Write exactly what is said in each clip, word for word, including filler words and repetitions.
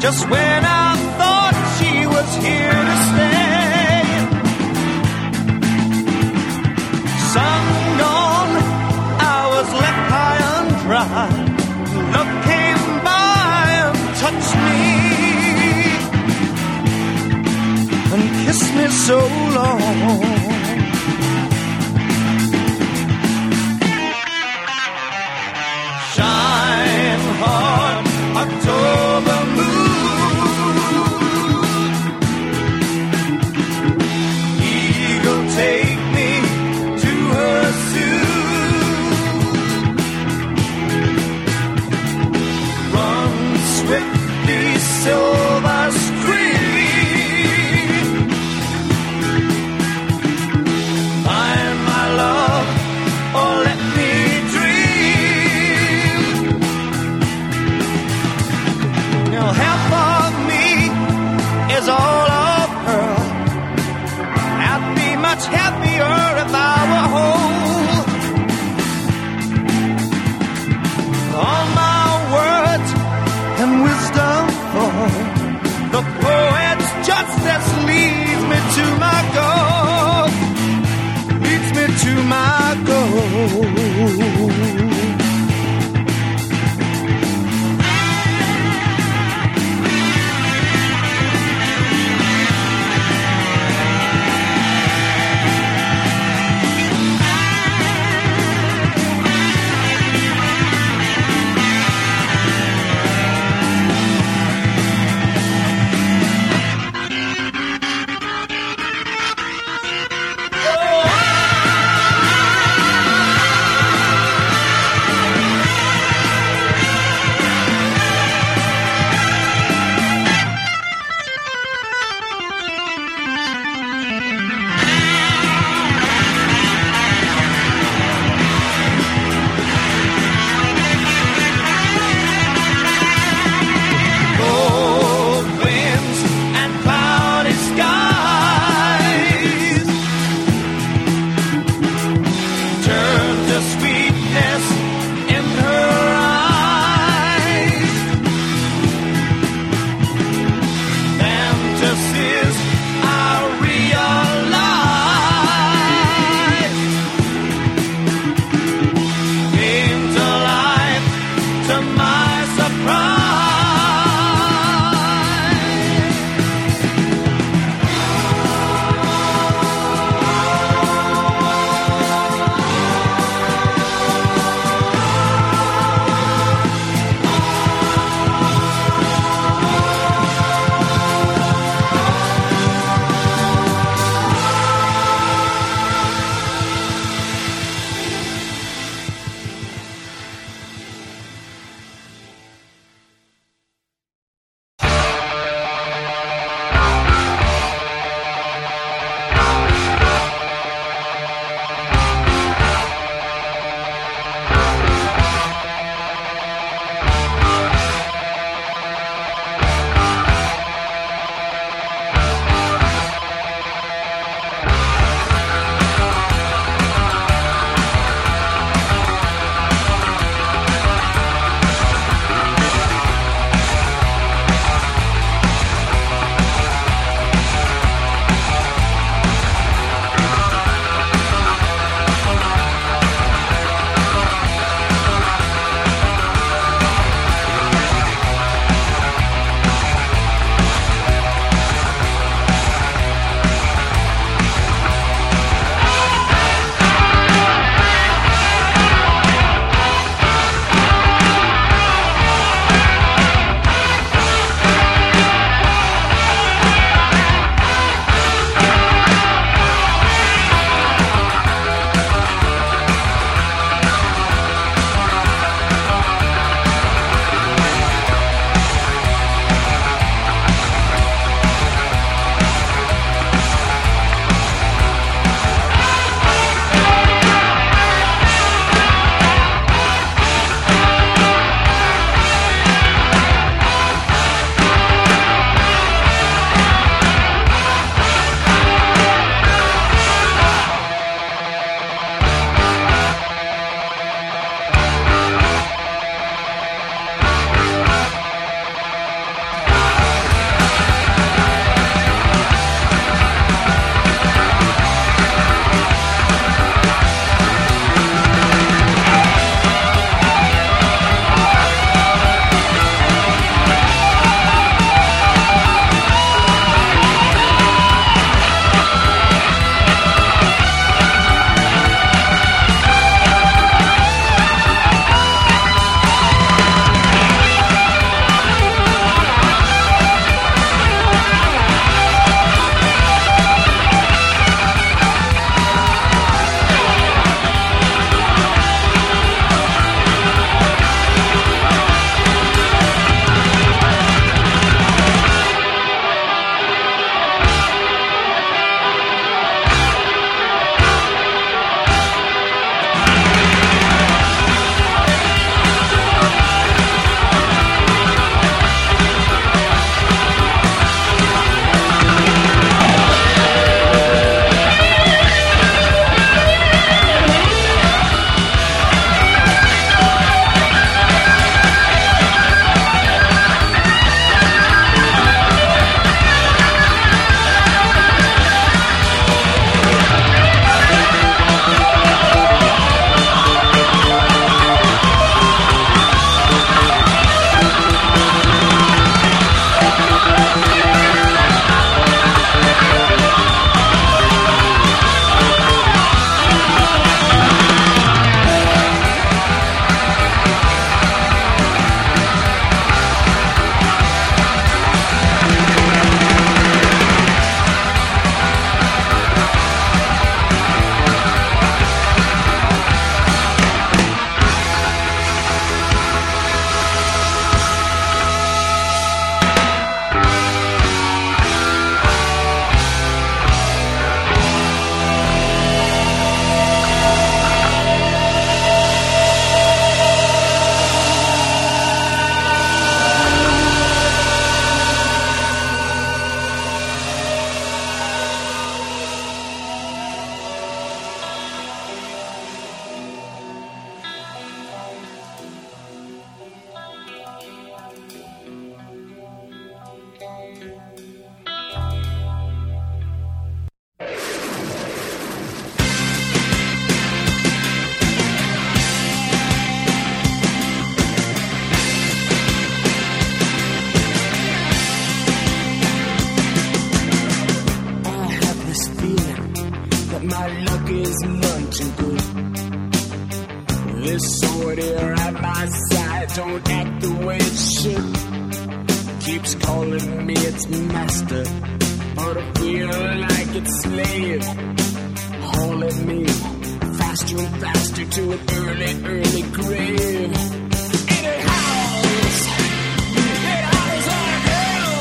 just when I thought she was here to stay. Sun gone, I was left high and dry. Love came by and touched me and kissed me so long. Shine hard, October moon. Eagle, take me to her soon. Run swiftly, silver stream. Find my love, or let me dream. Now half of me is all of her. I'd be much happier if I were whole. All my words and wisdom fall don't act the way it should. Keeps calling me its master, but I feel like its slave, hauling me faster and faster to an early, early grave. And it howls, it howls like hell.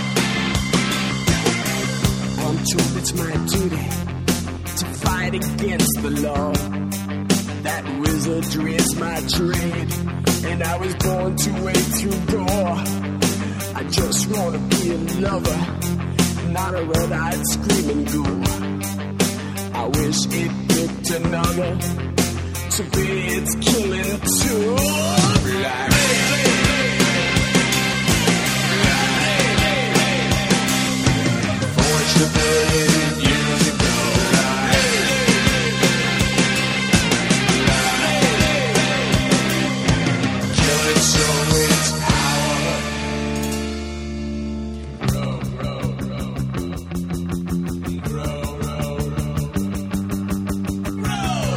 I'm told it's my duty to fight against the law. That wizardry is my trade, and I was born to wade through gore. I just wanna be a lover, not a red-eyed screaming ghoul. I wish it picked another to be its killing tool. Like forged a billion years ago. Kill it so its power. Row, row, row, row, row, row,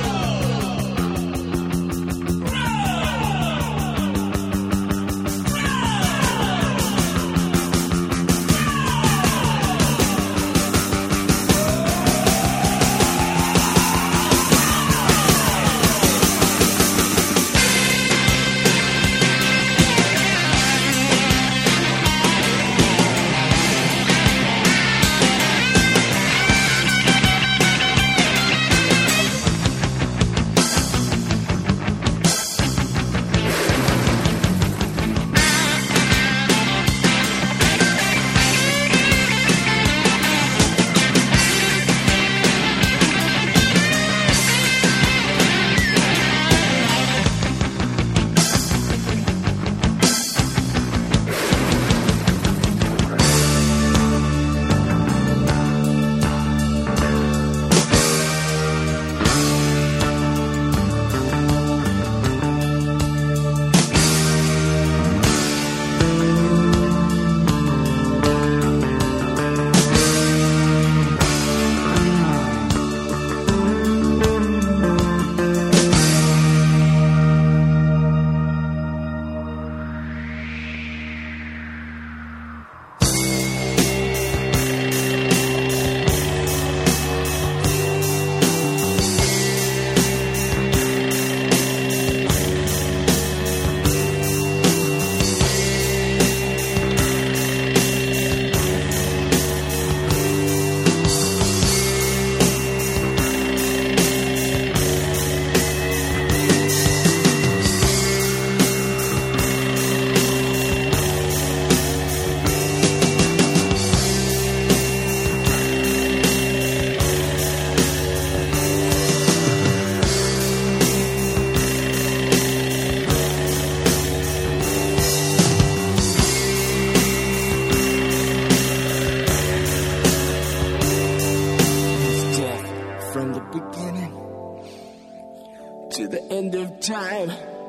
time,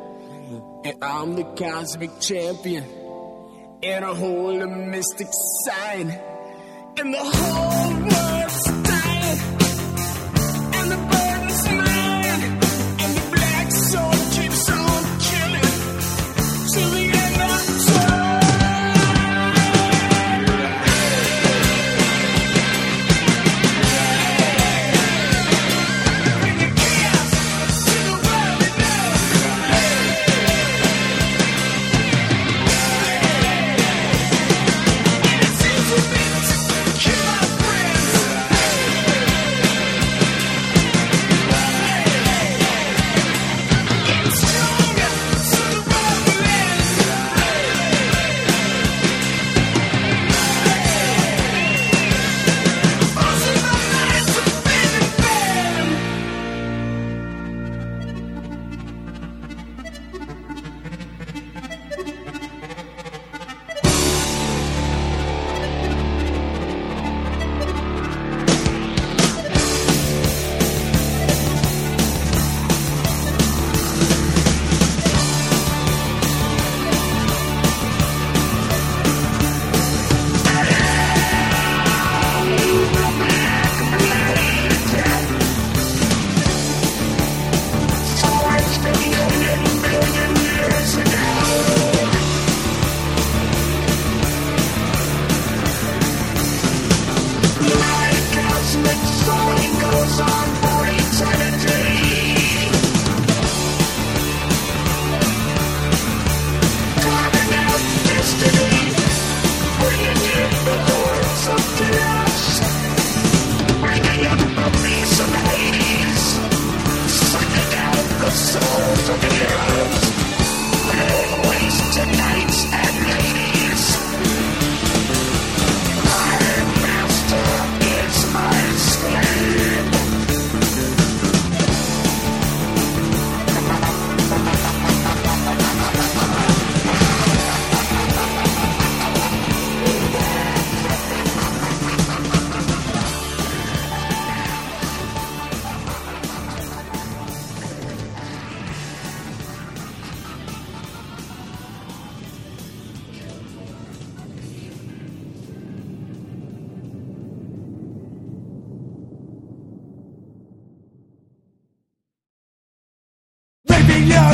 and I'm the cosmic champion, and I hold a mystic sign, and the whole world's dying, and the burden's mine, and the black soul keeps on killing till the end of time. Bringing chaos to the world we know. And it seems we've been to kill our friends.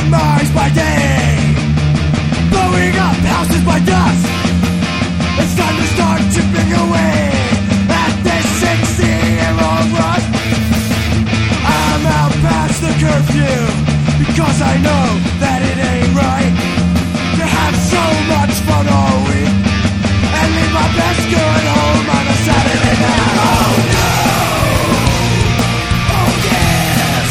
demise by day, blowing up houses by dusk. It's time to start chipping away at this sixteen-year-old rust. I'm out past the curfew because I know that it ain't right to have so much fun all week and leave my best girl at home on a Saturday night. Oh no! Oh yes!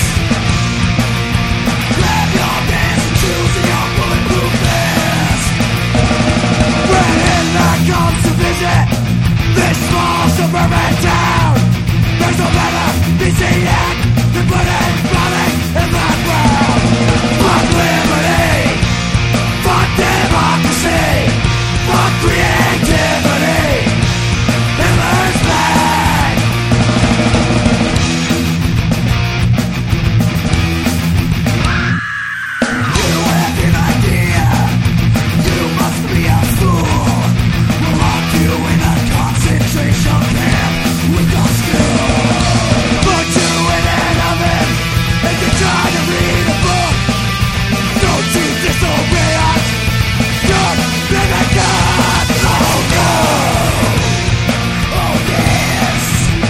Grab your pants and choose your bulletproof vest. When Hitler comes to visit this small suburban town, there's no better B C act than putting bombing in the ground. Fuck liberty! Fuck democracy! Fuck creativity! Hitler's back! You have an idea. You must be a fool. We'll lock you in a concentration camp with no skill. Put you in an oven and you try to read a book. Don't you disobey us? You're living God! Oh no! Oh yes!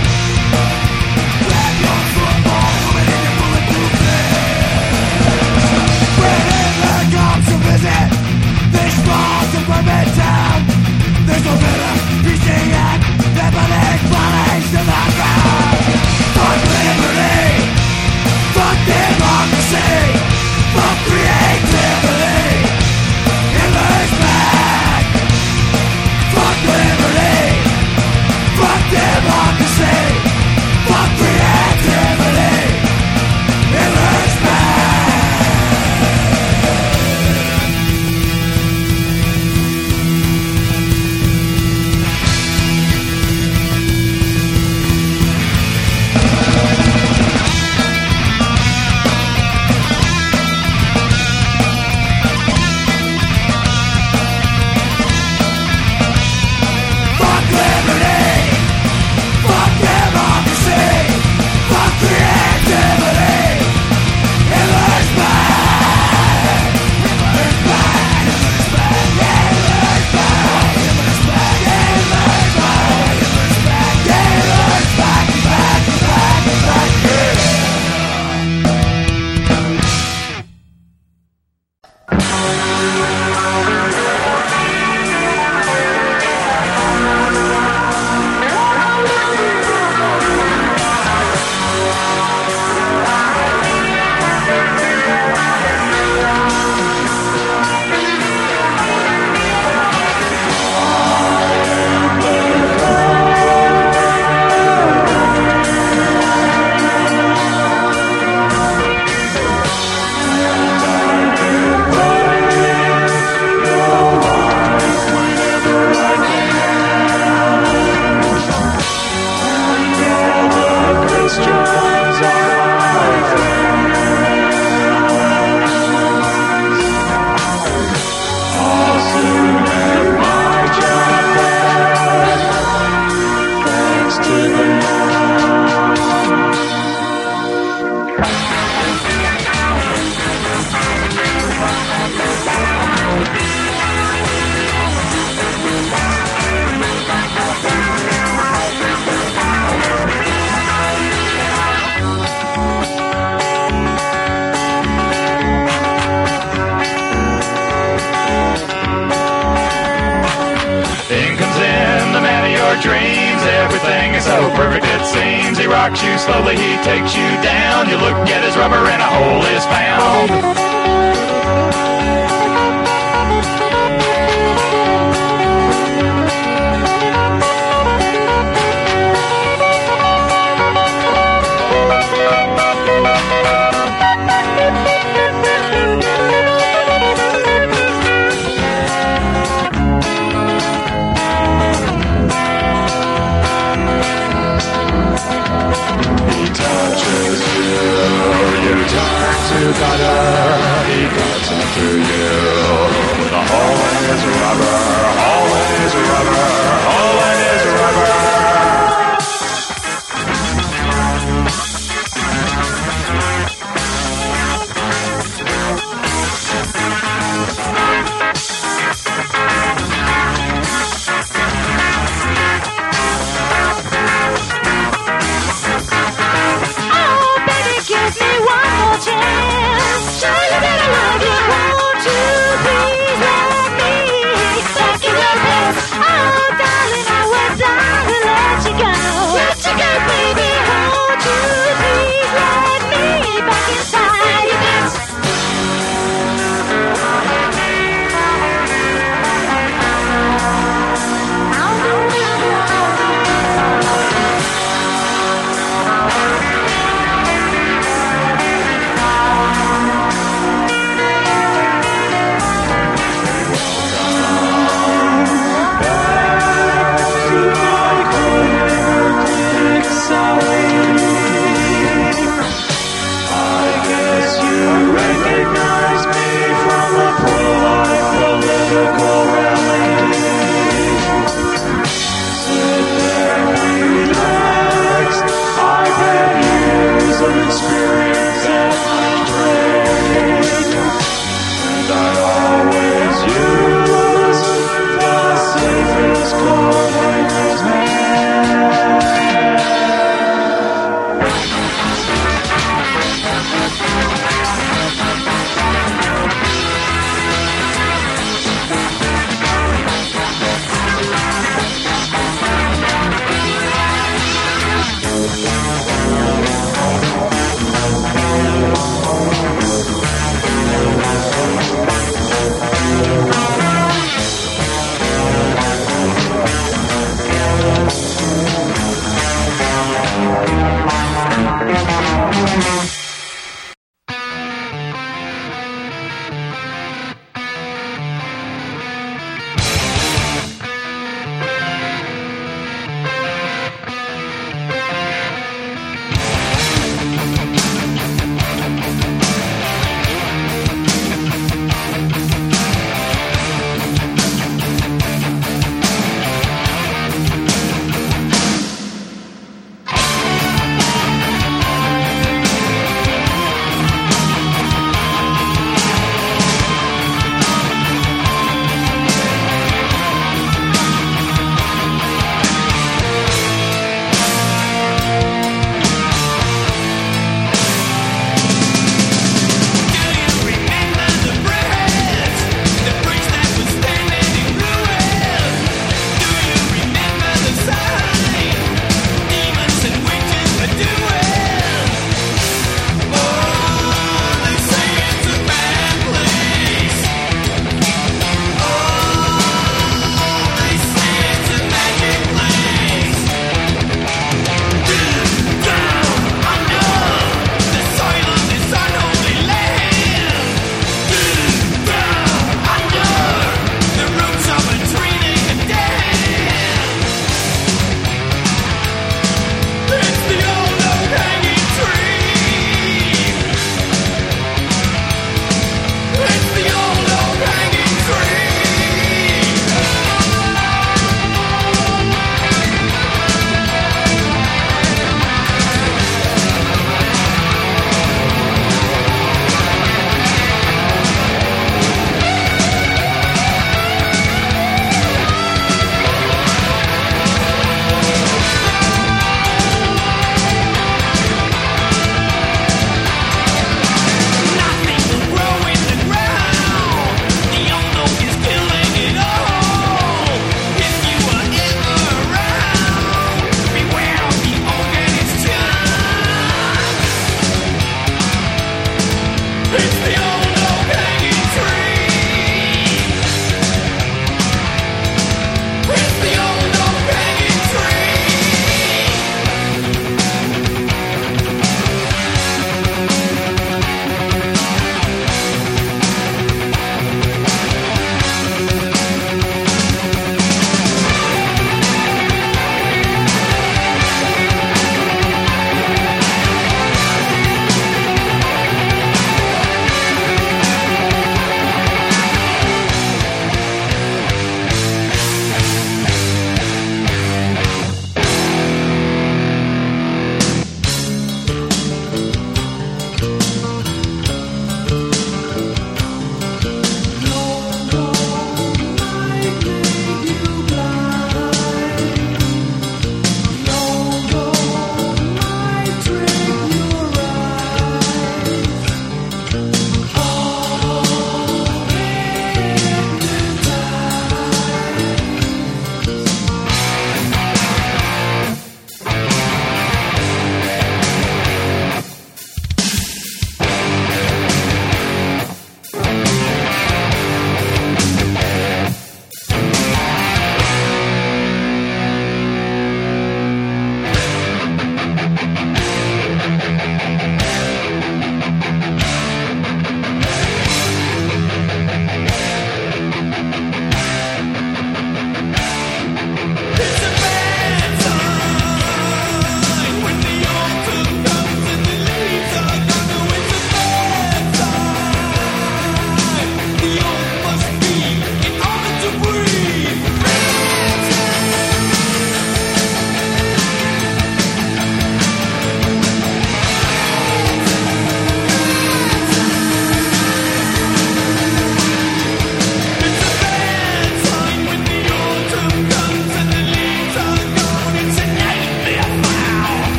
Grab your football helmet and your bulletproof vest. When Hitler comes to visit this small suburban town, there's no better reaching out than putting bodies to the ground. Fuck liberty! Fuck democracy! Fuck creativity! Hitler's back! Fuck liberty! Fuck democracy! Fuck creativity! Hitler's back! Fuck liberty! Fuck democracy! Fuck creativity! Hitler's back! Hitler's back! Hitler's back! Hitler's back! Hitler's back! Hitler's back! Hitler's back! Hitler's back! Back! Back! Back! In comes in the man of your dreams. Everything is so perfect it seems. He rocks you slowly, he takes you down. You look at his rubber and a hole is found. to butter, he comes after you.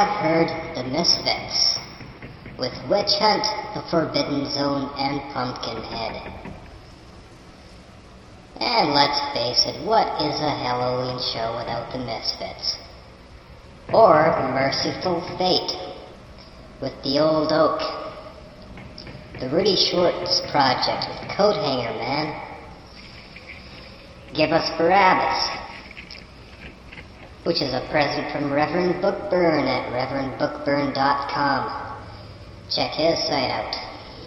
have heard The Misfits with Witch Hunt, The Forbidden Zone, and Pumpkinhead. And let's face it, what is a Halloween show without The Misfits? Or Merciful Fate with The Old Oak. The Rudy Schwartz Project with Coat Hanger Man. Give Us Barabbas, which is a present from Reverend Bookburn at reverend bookburn dot com. Check his site out.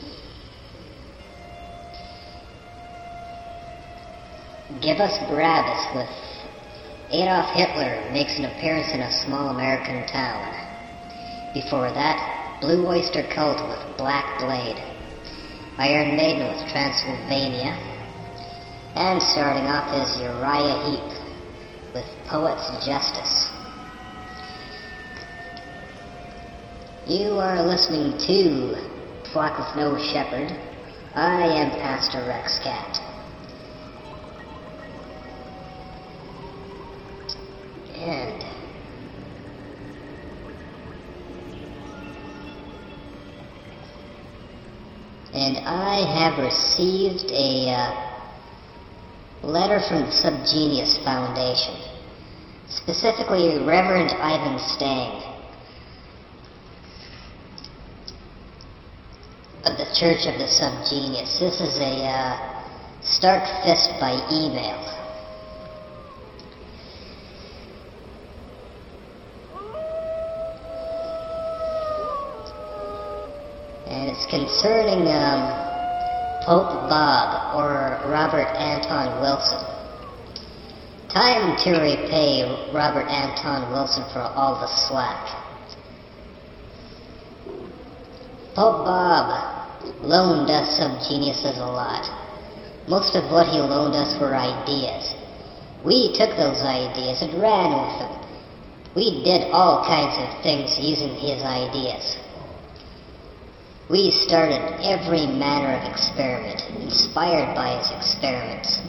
Give Us Barabbas with Adolf Hitler makes an appearance in a small American town. Before that, Blue Oyster Cult with Black Blade. Iron Maiden with Transylvania. And starting off is Uriah Heep with Poet's Justice. You are listening to Flock with No Shepherd. I am Pastor Rex Cat. And and I have received a uh, letter from the Subgenius Foundation, specifically Reverend Ivan Stang of the Church of the Subgenius. This is a uh, stark fist by email. And it's concerning um, Pope Bob, or Robert Anton Wilson. Time to repay Robert Anton Wilson for all the slack. Pope Bob loaned us Subgeniuses a lot. Most of what he loaned us were ideas. We took those ideas and ran with them. We did all kinds of things using his ideas. We started every manner of experiment, inspired by his experiments.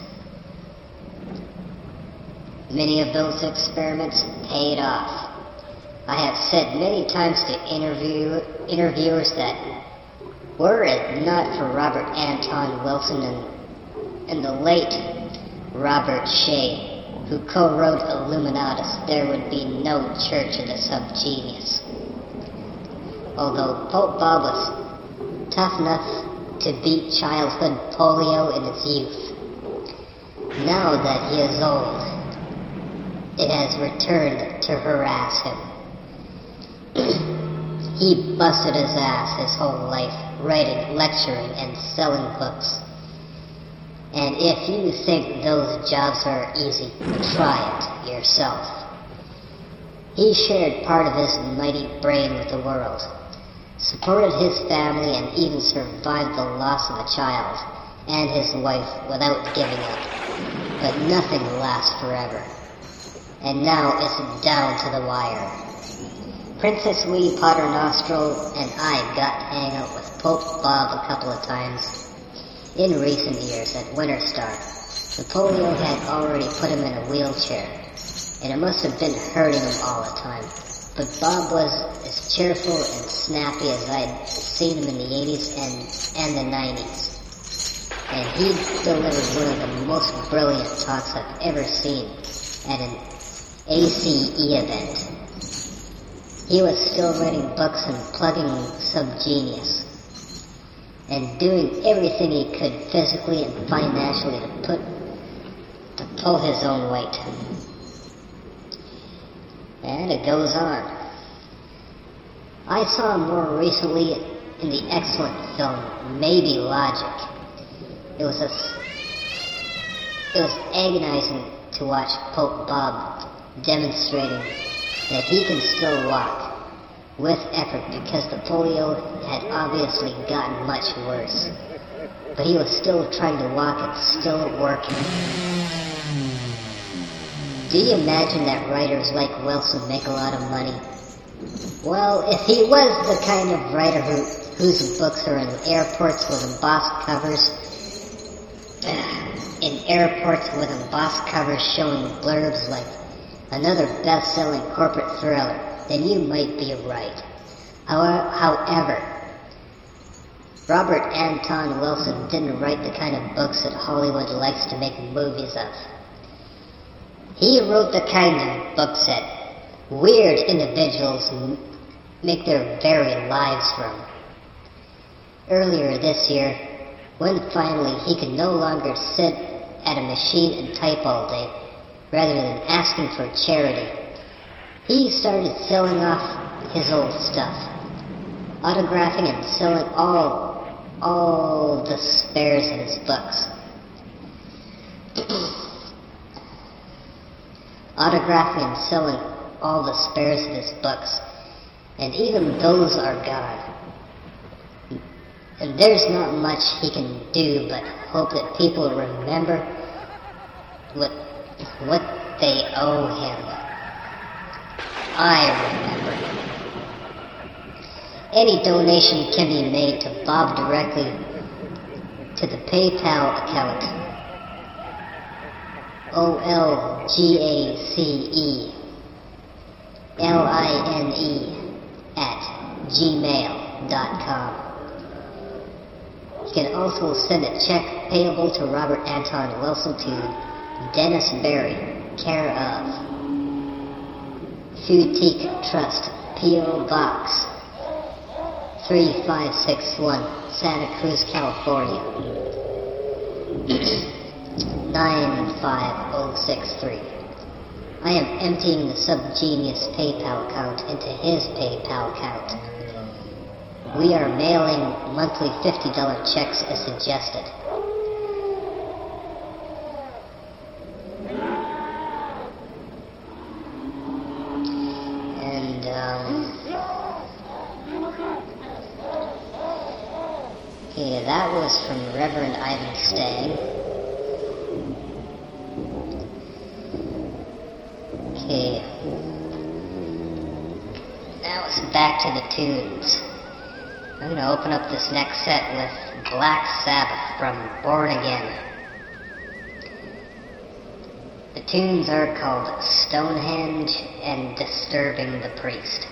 Many of those experiments paid off. I have said many times to interview, interviewers that were it not for Robert Anton Wilson and, and the late Robert Shea, who co-wrote Illuminatus, there would be no Church of the Subgenius. Although Pope Bob was tough enough to beat childhood polio in its youth, now that he is old, it has returned to harass him. He busted his ass his whole life, writing, lecturing, and selling books. And if you think those jobs are easy, try it yourself. He shared part of his mighty brain with the world, supported his family, and even survived the loss of a child and his wife without giving up. But nothing lasts forever. And now it's down to the wire. Princess Wee Paternoster and I got to hang out with Pope Bob a couple of times in recent years at Winterstar. The polio had already put him in a wheelchair, and it must have been hurting him all the time. But Bob was as cheerful and snappy as I'd seen him in the eighties and, and the nineties. And he delivered one of the most brilliant talks I've ever seen at an A C E event. He was still writing books and plugging Subgenius, and doing everything he could physically and financially to put to pull his own weight. And it goes on. I saw him more recently in the excellent film Maybe Logic. It was a, it was agonizing to watch Pope Bob demonstrating that he can still walk with effort because the polio had obviously gotten much worse. But he was still trying to walk and still working. Do you imagine that writers like Wilson make a lot of money? Well, if he was the kind of writer who, whose books are in airports with embossed covers, in airports with embossed covers showing blurbs like another best-selling corporate thriller, then you might be right. However, Robert Anton Wilson didn't write the kind of books that Hollywood likes to make movies of. He wrote the kind of books that weird individuals m- make their very lives from. Earlier this year, when finally he could no longer sit at a machine and type all day, rather than asking for charity, he started selling off his old stuff, autographing and selling all all the spares in his books. Autographing and selling all the spares in his books, and even those are gone. And there's not much he can do but hope that people remember what what they owe him. I remember. Any donation can be made to Bob directly to the PayPal account O L G A C E L I N E at gmail dot com. You can also send a check payable to Robert Anton Wilson to Dennis Berry, care of Futique Trust, P O Box three five six one, Santa Cruz, California nine five oh six three. I am emptying the Subgenius PayPal account into his PayPal account. We are mailing monthly fifty dollars checks as suggested. And, um... okay, that was from Reverend Ivan Stang. Okay. Now it's back to the tunes. I'm going to open up this next set with Black Sabbath from Born Again. The tunes are called Stonehenge and Disturbing the Priest.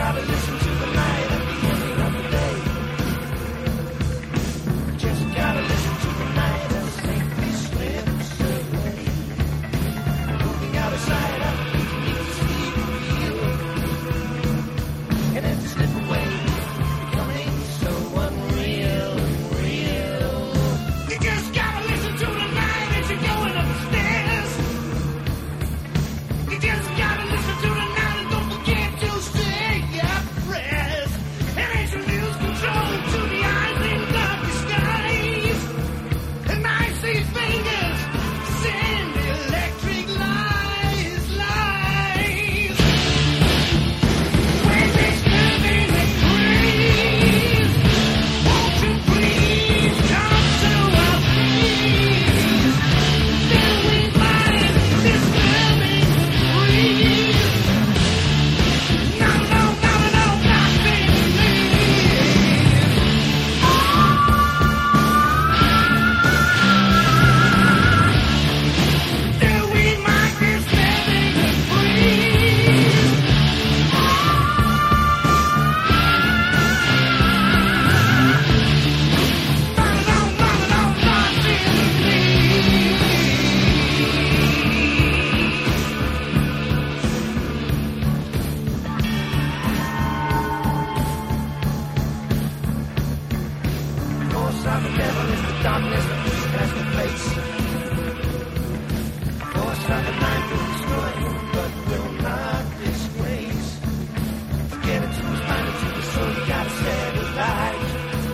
gotta listen to the night at the ending of the day. Just gotta listen to the night as safely slips away. Moving out of sight, I can see real. And as you slip away, becoming so unreal, real. You just gotta listen to the night as you're going up the stairs. You just gotta listen to the night and don't forget to say your prayers. And as you lose control to the eyes in dark skies, and I see fingers send electric lies, lies. When disturbing the breeze, won't you please come to our please? Till we find disturbing the breeze. No, no, no, no, nothing leaves. Till we might disturbing the breeze. No, no, no, no, nothing leaves. Force of the devil is the darkness that pushes past the face. Force of the night will destroy him, but will not disgrace. To get into his mind and to his soul, you gotta set it light.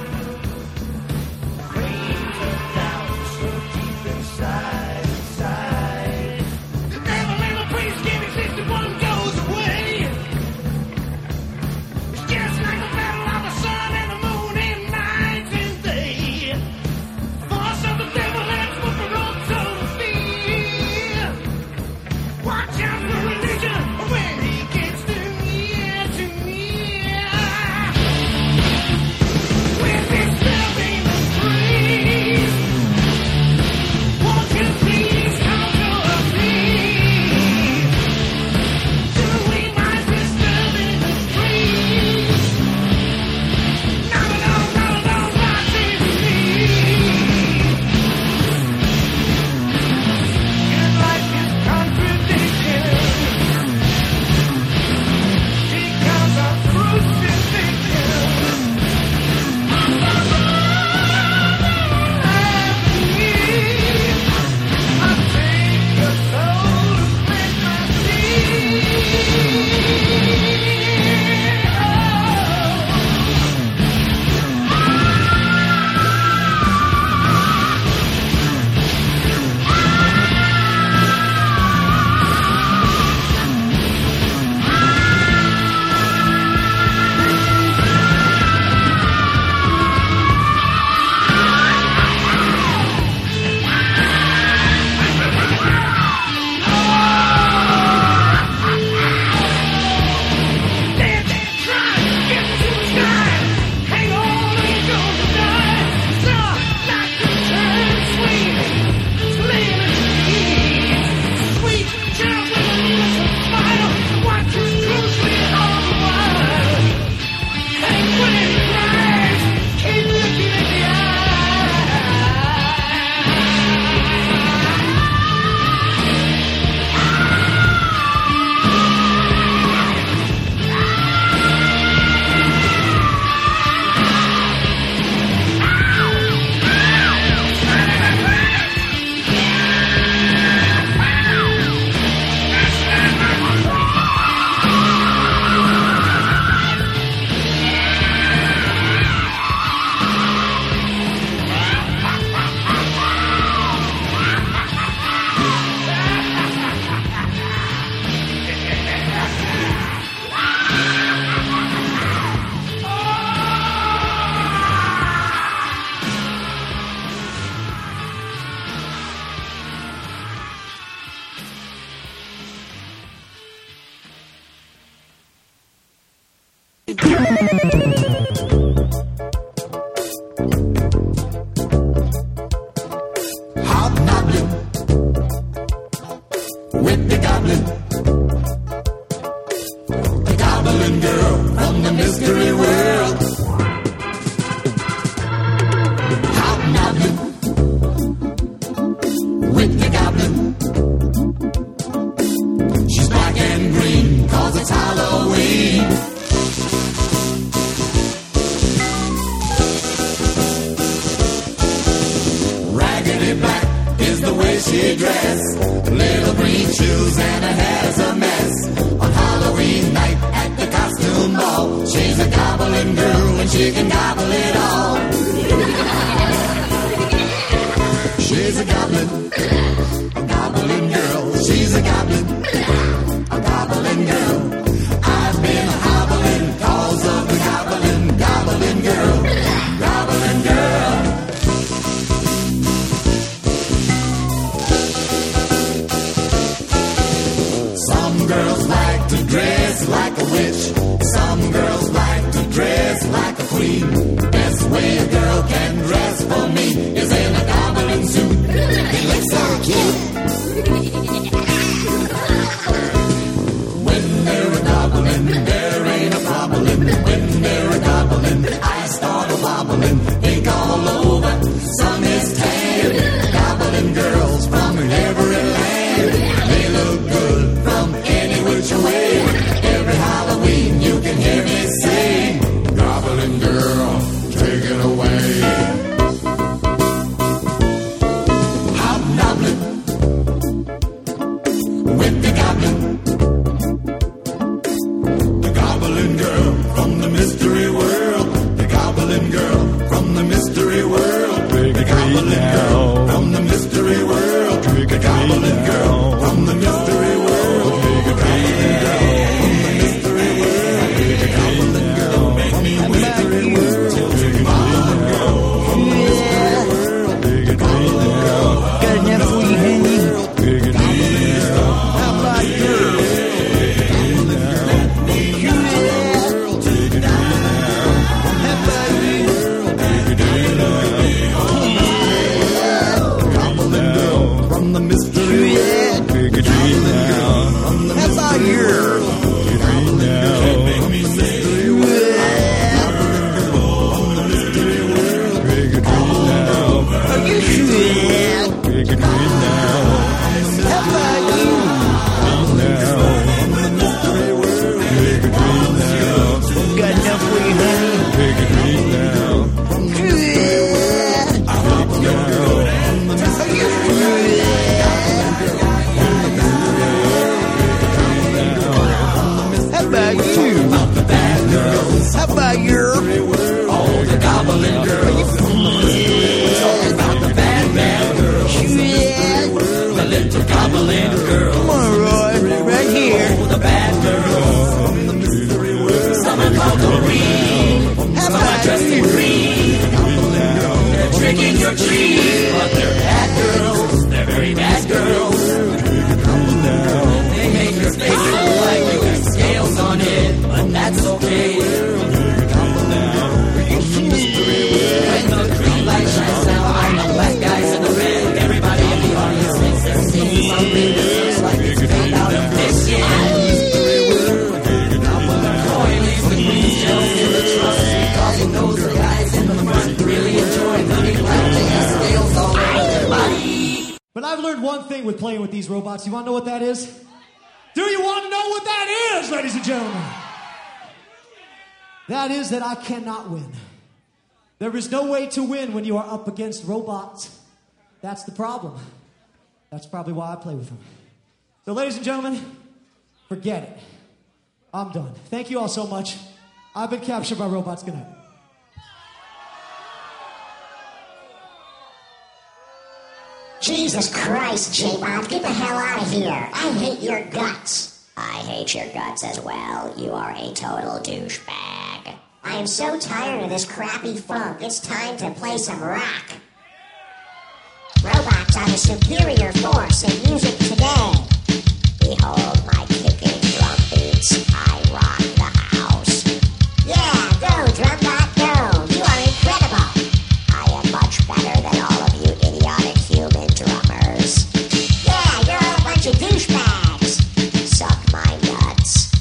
Flames of doubt so deep inside, inside. The devil and the priest can't exist if one goes away. It's just like the battle of the sun and the moon in night and day. Force of the devil, that's what we're all told to fear. Watch out for religion when he gets too near, too near. We're disturbing the breeze. Won't you please come to our please? Till we might disturbing the breeze. No, no, no, no, not this leaves. And life is contradiction. Because of crucifixion. I believe I take your soul to plant my seed. Stand there, try, get to the sky. Hang on, ain't gonna die. Some like to turn sweet, slim and sweet. Sweet child with a innocent smile. Watch us closely all the while. And when it cries, keep looking at the eye. Hobnobbing with the goblin, the goblin girl. it's Halloween. Raggedy black is the way she dressed. Little green shoes and her hair's a mess. On Halloween night at the costume ball, she's a goblin girl and she can gobble it all. She's a goblin, a goblin girl. She's a goblin, a goblin girl. I've been hobbling cause of the goblin, goblin girl, goblin girl. Some girls like to dress like a witch. Some girls like to dress like a queen. Best way a girl can dress for me is in a goblin suit. It looks so cute. When they're a goblin, there ain't a problem. When they're a goblin, I start a wobbling. Ink all over, sun is tan. Goblin girls from every land. They look good from any which way. Every Halloween you can hear me sing. Goblin girl, take it away. Hobnobbling with the goblin. The goblin girl from the mystery world. The goblin girl from the mystery world. The goblin girl from the mystery world. The goblin girl from the mystery world. The goblin girl from the mystery world. The goblin girl make me mystery world. The goblin girl from the mystery world. The goblin girl. Got enough for you, Henry? How about you? From the mystery world. How about you? Make me mystery world. From the mystery world. Are you sure? How about you? Got enough for you, honey? How about you? How about your? Oh, the goblin girl. Talking about the bad, bad girl. The little goblin girl. Come on, Roy, right here. Oh, the bad girl. Some are called Doreen. Some are dressed in green. They're tricking your tree. But they're bad girls. They're very bad girls. They make your face look like you have scales on it. But that's okay. When the green light shines down behind the black guys in the red, everybody in the audience thinks they're seeing something that looks like it's made out of biscuit. Roy leaves the green shells in the trust because he knows the guys in the front really enjoy looking like they have scales all over their body. But I've learned one thing with playing with these robots. You want to know what that is? Do you want to know what that is, ladies and gentlemen? That is that I cannot win. There is no way to win when you are up against robots. That's the problem. That's probably why I play with them. So, ladies and gentlemen, forget it. I'm done. Thank you all so much. I've been captured by robots. Good night. Jesus Christ, J-Bob, get the hell out of here. I hate your guts. I hate your guts as well. You are a total douchebag. I am so tired of this crappy funk. It's time to play some rock. Robots are the superior force in music today. Behold my kicking drum beats. I rock the house. Yeah, go, Drumbot, go. You are incredible. I am much better than all of you idiotic human drummers. Yeah, you're all a bunch of douchebags. Suck my nuts.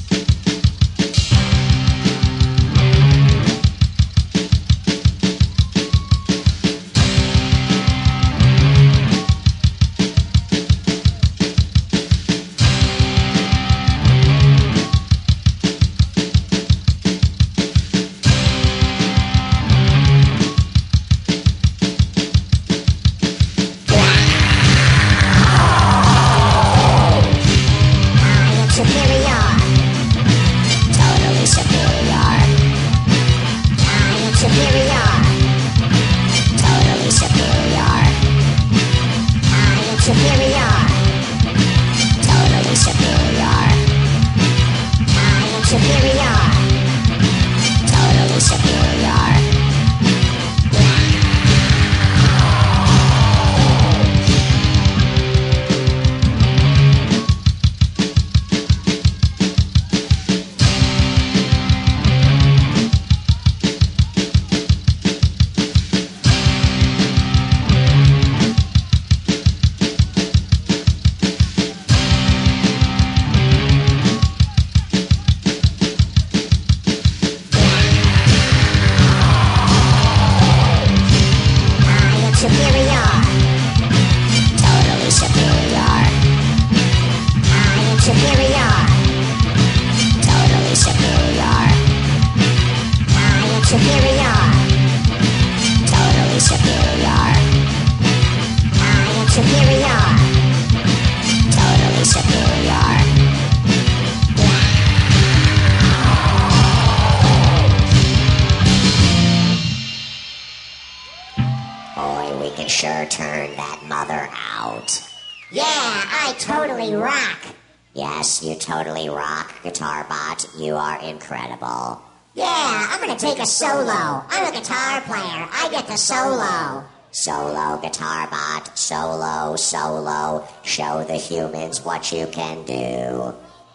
Yeah, I totally rock. Yes, you totally rock, Guitar Bot. You are incredible. Yeah, I'm gonna take a solo. I'm a guitar player. I get the solo. Solo, Guitar Bot. Solo, solo. Show the humans what you can do.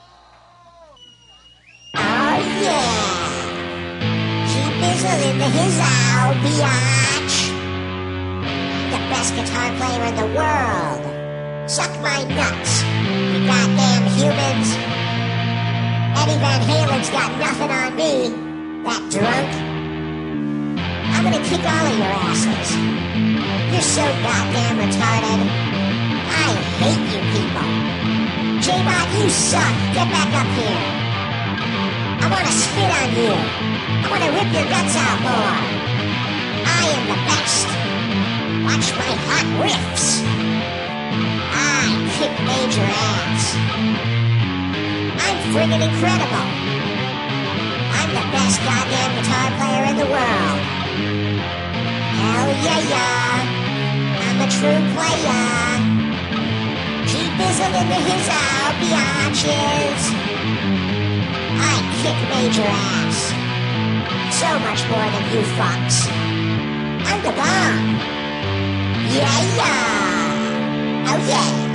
Oh, yeah. Bizzle in the hizzow, biatch. The best guitar player in the world. Suck my nuts, you goddamn humans. Eddie Van Halen's got nothing on me, that drunk. I'm gonna kick all of your asses. You're so goddamn retarded. I hate you people. J-Bot, you suck. Get back up here. I want to spit on you. I want to rip your guts out more. I am the best. Watch my hot riffs. I kick major ass. I'm friggin' incredible. I'm the best goddamn guitar player in the world. Hell yeah, yeah. I'm a true player. G-Bizzle in the hizzow, biatches. I kick major ass. So much more than you fucks. I'm the bomb. Yeah, yeah. Oh, yeah.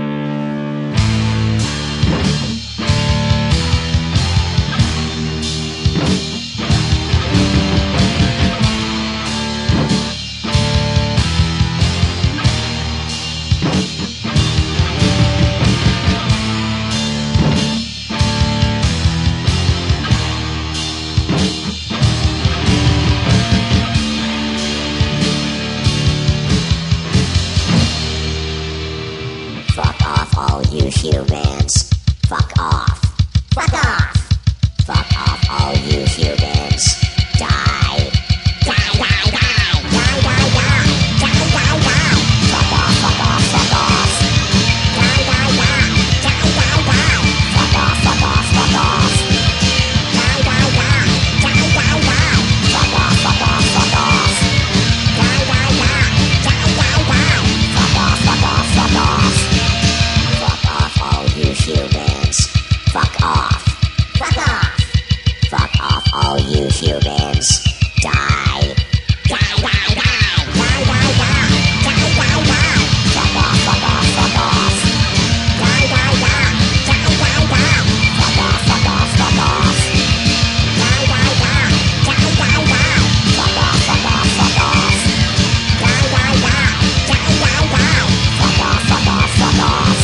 Humans, fuck off. Fuck off. Fuck off, all you humans. Die. Die, die, die. Die, die, die. Die, die, die. Fuck off, fuck off, fuck off. Die, die, die. Die, die, die. Fuck off, fuck off, fuck off. Die, die, die. Die, die, die. Fuck off, fuck off, fuck off. Die, die, die. Die, die, die. Fuck off, fuck off, fuck off. Humans, fuck off. Fuck off. Fuck off, all you humans. Die. Die, die, die. Die, die, die. Die, die, die. Fuck off, fuck off, fuck off. Die, die, die. Die, die, die. Fuck off, fuck off, fuck off. Die, die, die. Die, die, die. Fuck off, fuck off, fuck off. Die, die, die. Die, die, die. Fuck off, fuck off, fuck off.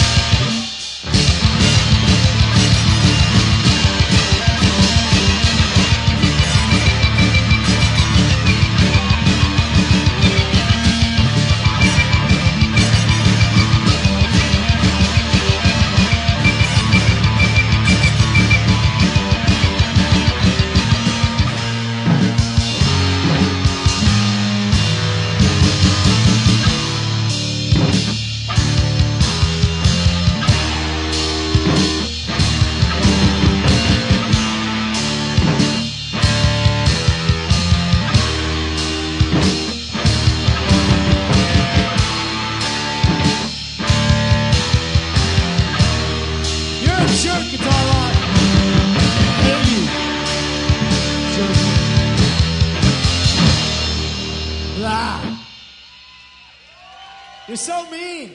You're so mean.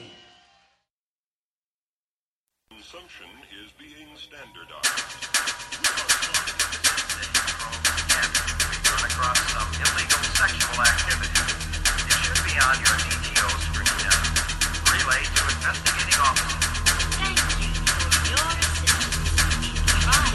Consumption is being standardized. Run across some illegal sexual activity. It should be on your D T O screen now. Relay to investigating officers. Thank you for your assistance. Try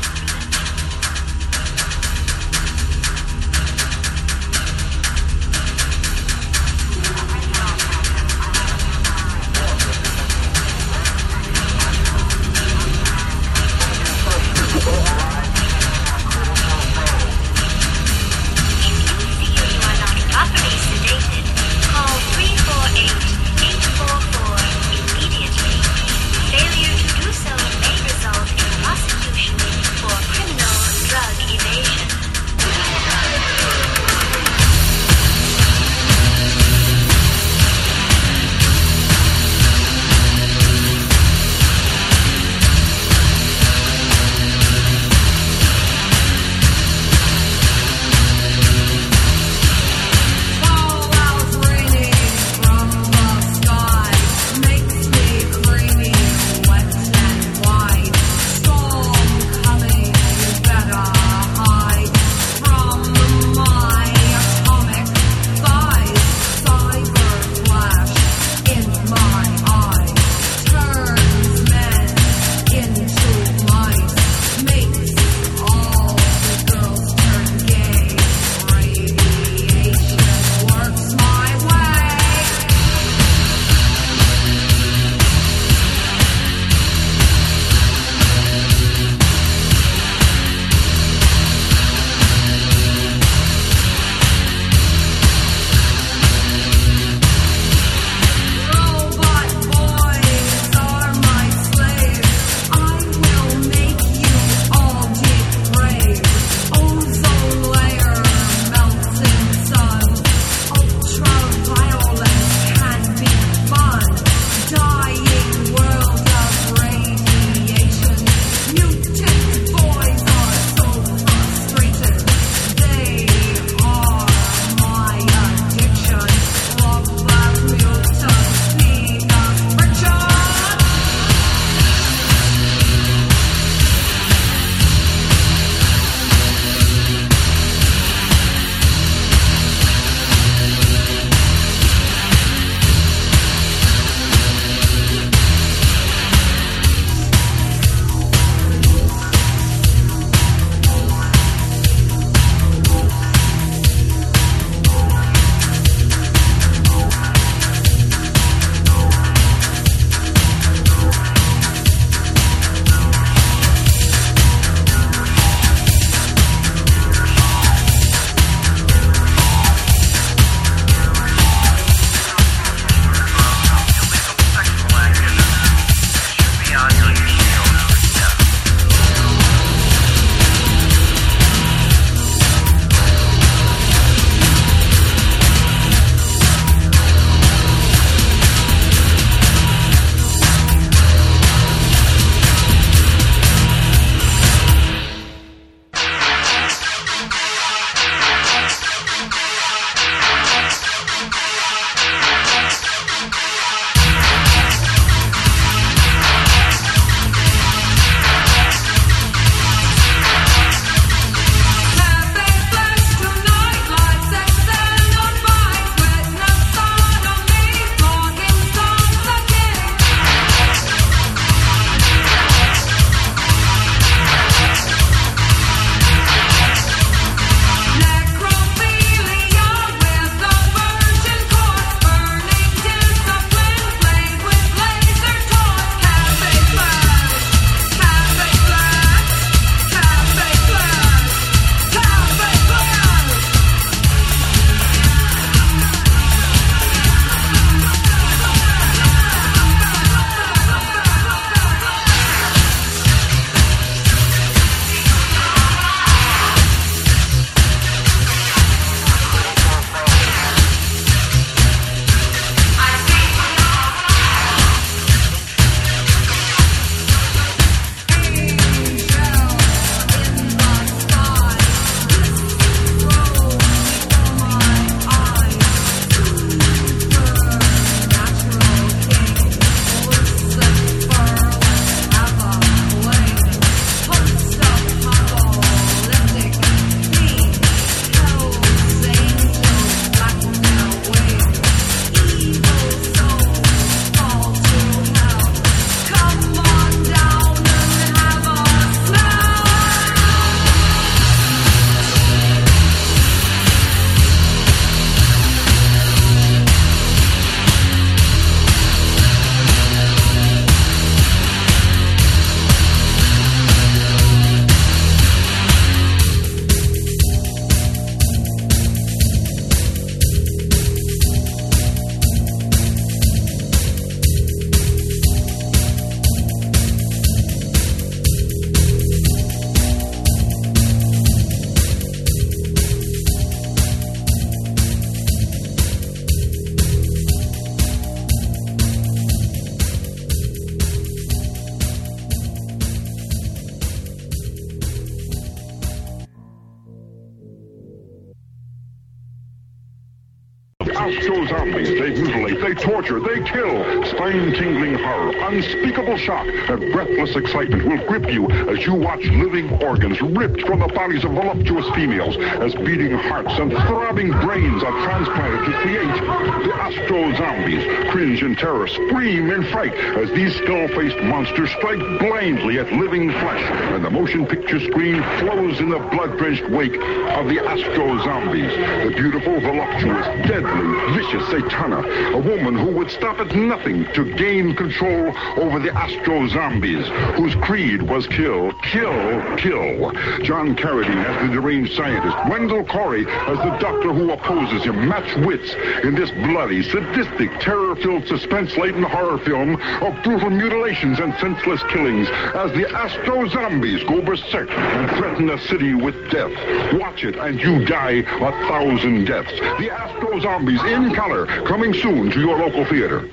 Astro Zombies. They mutilate, they torture, they kill. Spine-tingling horror, unspeakable shock, and breathless excitement will grip you as you watch living organs ripped from the bodies of voluptuous females, as beating hearts and throbbing brains are transplanted to create the Astro Zombies. Cringe in terror, scream in fright as these skull-faced monsters strike blindly at living flesh, and the motion picture screen flows in the blood-drenched wake of the Astro Zombies. The beautiful, voluptuous, deadly, vicious Satana, a woman who would stop at nothing to gain control over the Astro Zombies, whose creed was kill, kill, kill. John Carradine as the deranged scientist, Wendell Corey as the doctor who opposes him, match wits in this bloody, sadistic, terror-filled, suspense-laden horror film of brutal mutilations and senseless killings as the Astro Zombies go berserk and threaten a city with death. Watch it and you die a thousand deaths. The Astro Zombies in color, coming soon to your local theater.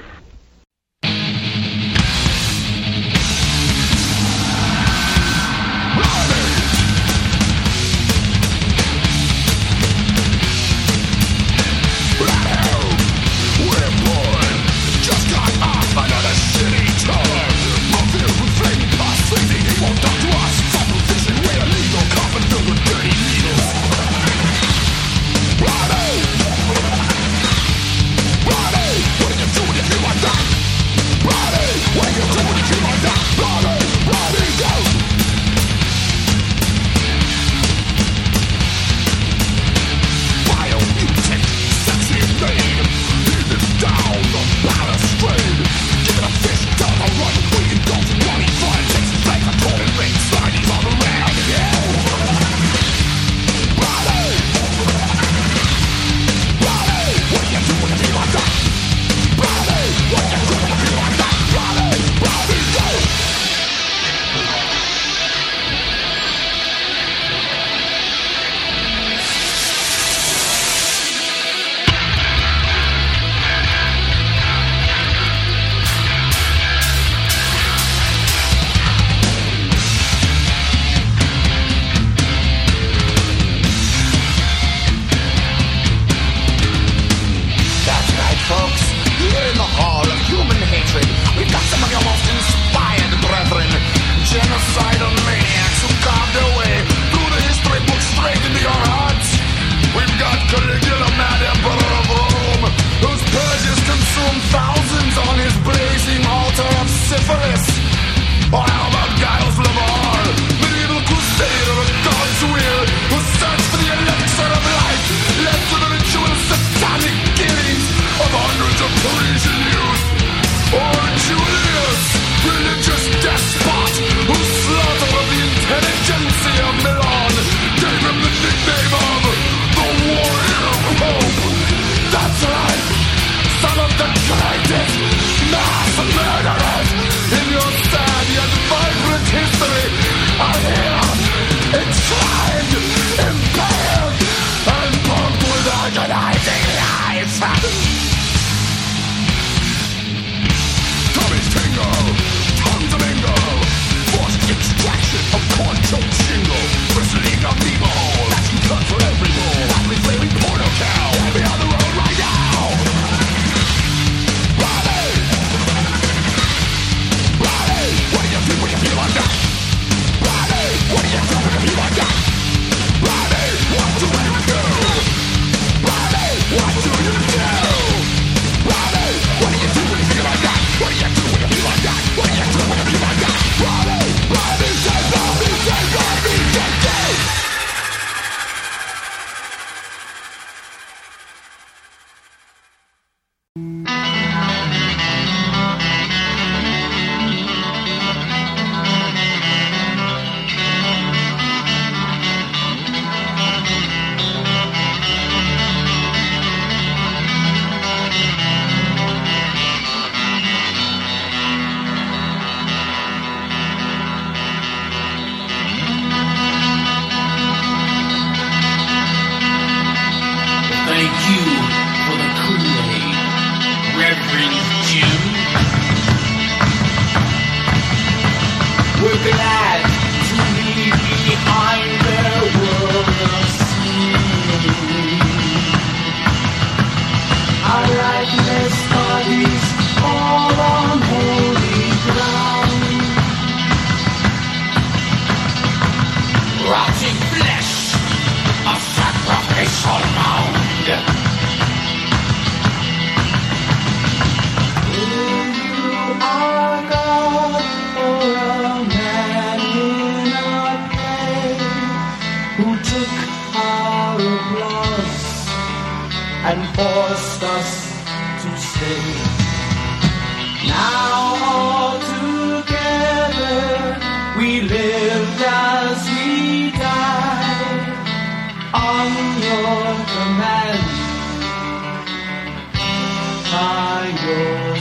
Mass murderers in your sad yet vibrant history. rotting flesh, a sacrificial mound. You are God or a man in a play who took our applause and forced us to stay. Now all together we lived as we died on your command, by your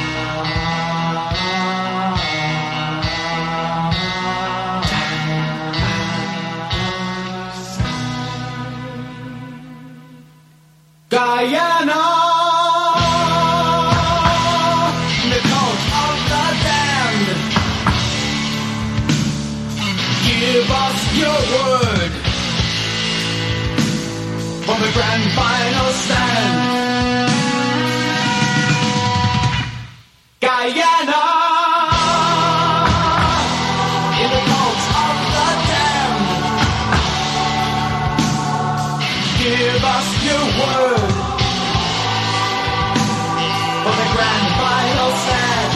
Guyana, the cult of the damned. Give us your word for the grand final stand. Guyana, in the cult of the damned. Give us your word for the grand final stand.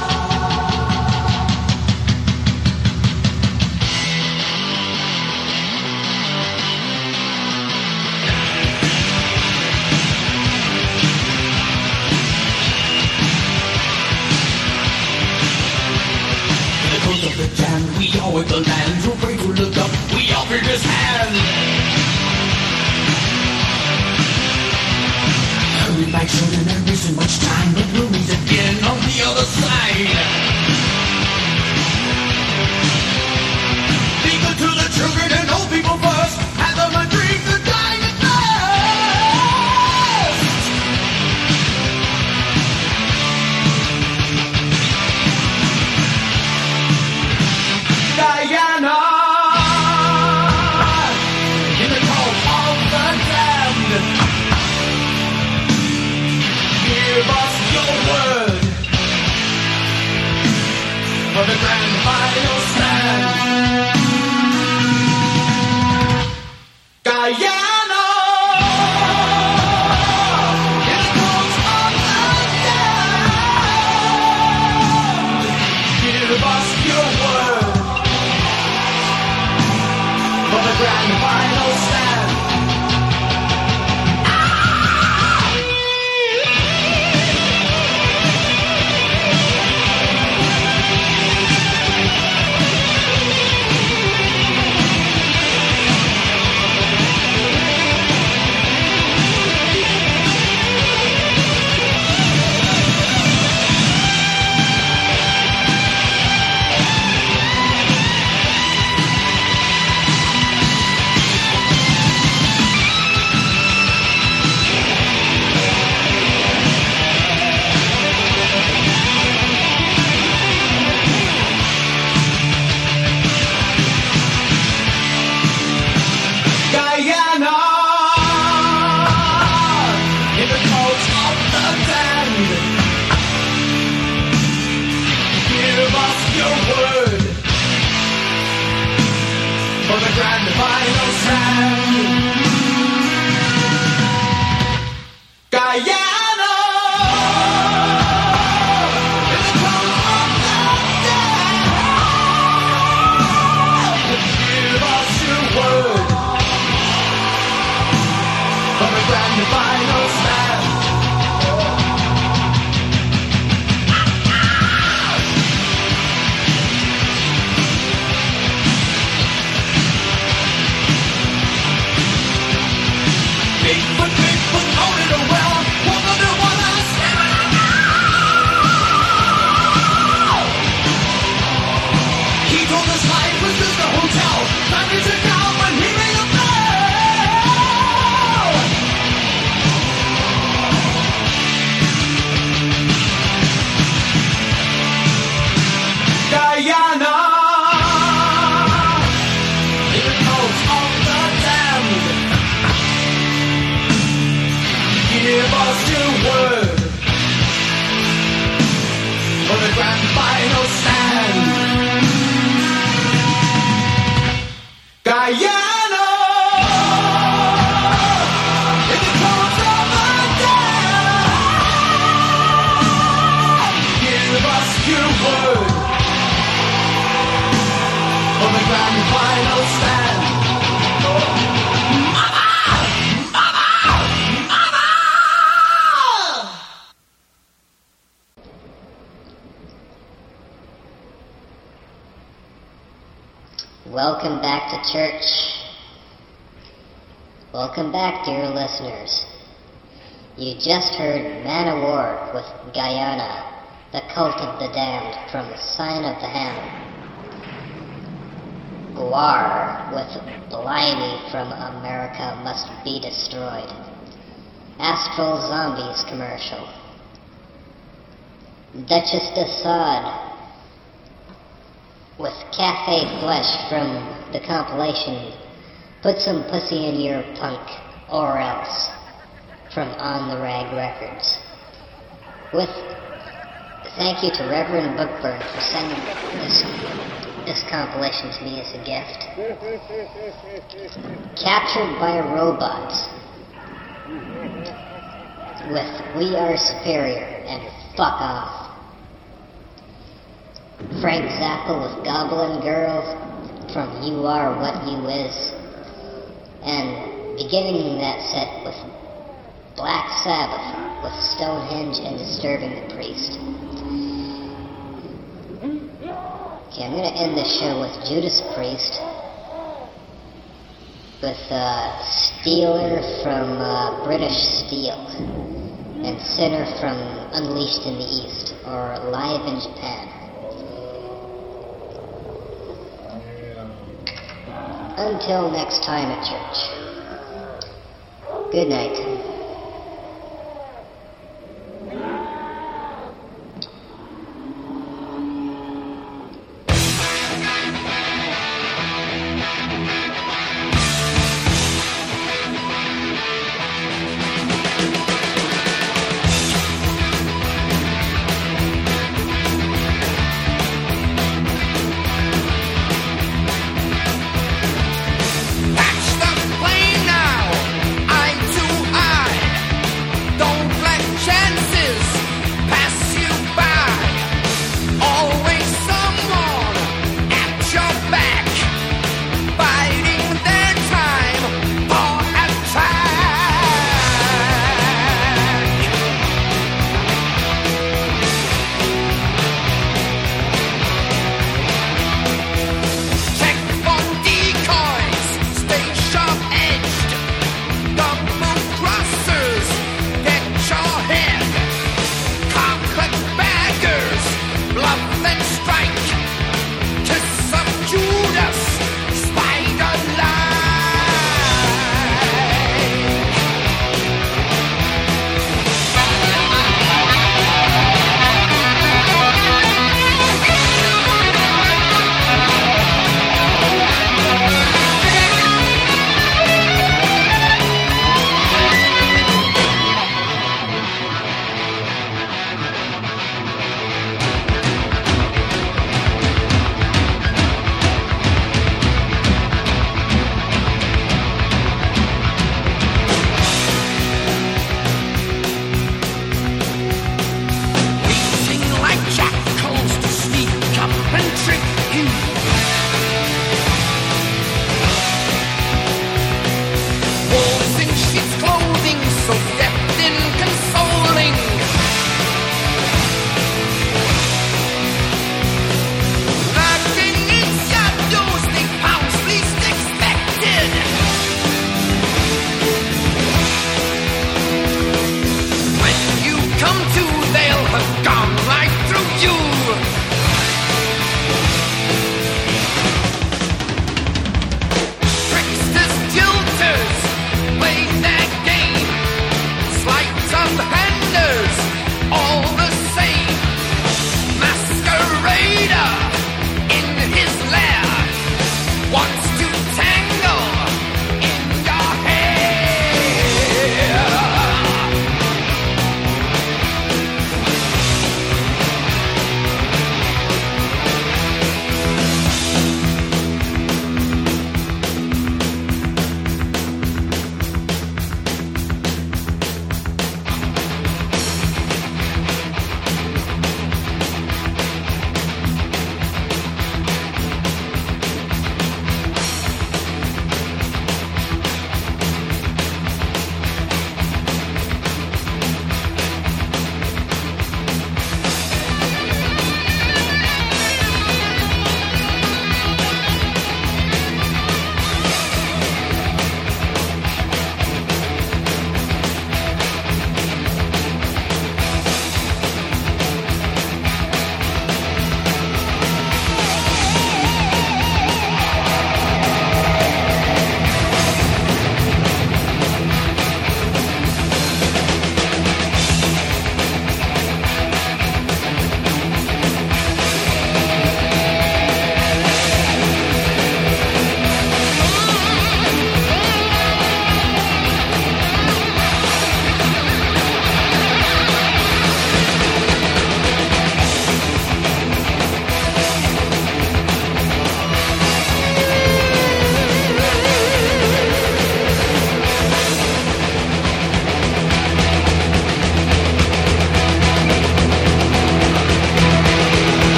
In the coast of the damned, we all with the land. So afraid to look up, we offered his hand. Hurry back soon and there isn't much time, but we'll meet again on the other side. Be good to the children and old people first. Have them a drink to die at last. Diana, in the cult of the damned. Give us your word for the grand final stand. Guyana, in the cult of the damned. Give us your word for the grand final stand. Guyana, in the cult of the damned. Give us your word for the grand final stand. Guyana, in the cult of the damned. Give us your word for the grand final stand. one final stand. Welcome back to church. Welcome back, dear listeners. You just heard Man o' War with Guyana, The Cult of the Damned from The Sign of the Hammer. Guar with Blimey from America Must Be Destroyed. Astral Zombies commercial. Duchess de Sade with Cafe Flesh from the compilation Put Some Pussy in Your Punk or Else from On the Rag Records. With thank you to Reverend Bookburn for sending this, this compilation to me as a gift. Captured by Robots with We Are Superior and Fuck Off. Frank Zappa with Goblin Girl from You Are What You Is. And beginning that set with Black Sabbath with Stonehenge and Disturbing the Priest. Okay, I'm going to end this show with Judas Priest, with uh, Steeler from uh, British Steel, and Sinner from Unleashed in the East, or Live in Japan. Until next time at church. Good night. Catch the plane now. I'm too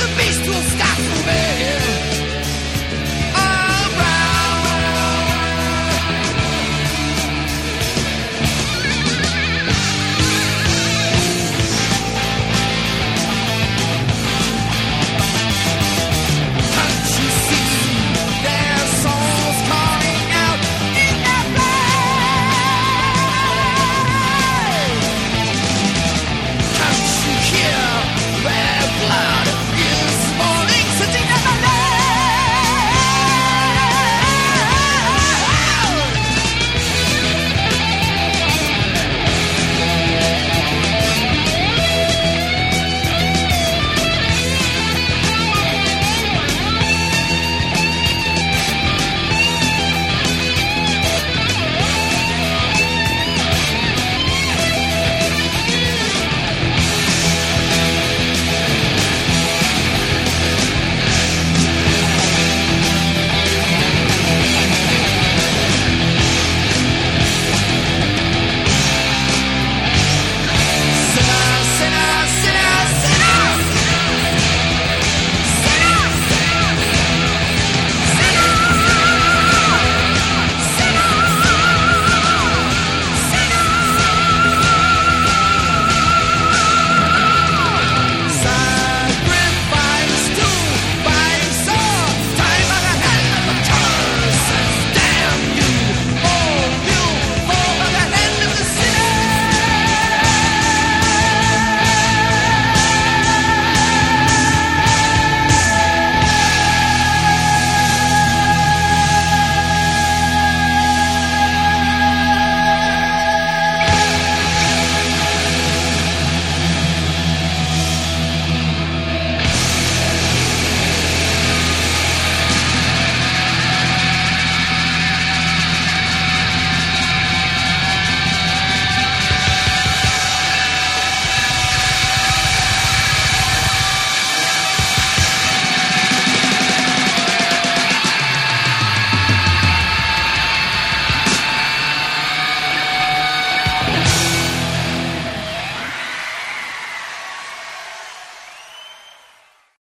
beast will sky.